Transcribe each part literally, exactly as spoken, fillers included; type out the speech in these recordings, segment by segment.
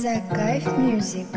The Kayf Music.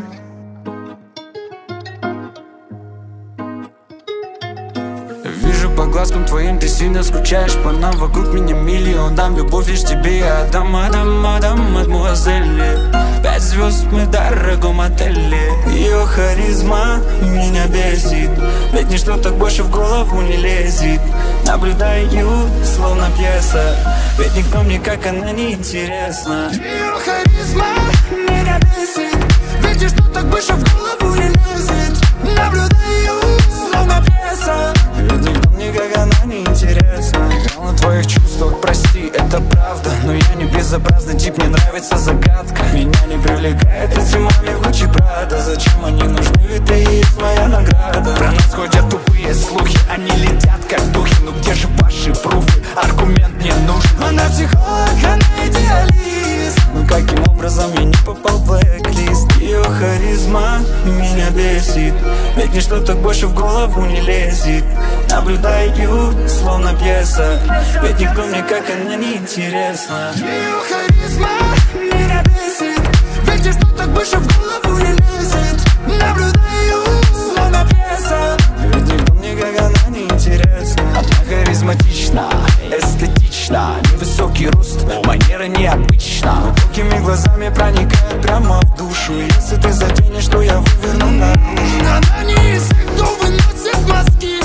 Вижу по глазкам твоим, ты сильно скучаешь по нам. Вокруг меня миллион, дам любовь лишь тебе я отдам, отдам, отдам, мадемуазель. Пять звезд мы в дорогом отеле. Ее харизма меня бесит, ведь ничто так больше в голову не лезет. Наблюдаю, словно пьеса, ведь никто мне как она не интересна. Ее харизма меня бесит, ведь ничто так больше в голову не лезет. Наблюдаю, словно пьеса, ведь никто мне как она не интересна. Играл на твоих чувствах, прости, это правда, но я не безобразный тип, мне нравится загадка. Меня не привлекает эти маме Гуччи Прада. Зачем они нужны, ведь ты и есть моя награда. Про нас ходят тупые слухи, они летят как духи. Ну где же ваши пруфы, аргумент не нужен. Она психолог, она идеалист, ну каким образом я не попал в блэк-лист? Ее харизма меня бесит, ведь ничто так больше в голову не лезет. Наблюдаю, словно пьеса, ведь никто мне как она не интересна. Ее харизма меня бесит, ведь ничто так больше в голову не лезет. Наблюдаю, словно пьеса, ведь никто мне как она не интересна. Она харизматична, эстетична, невысокий рост, манера необычна, глубокими глазами проникает прямо в душу. Если ты заденешь, то я выверну наружу. Она не из тех, кто выносит мозги,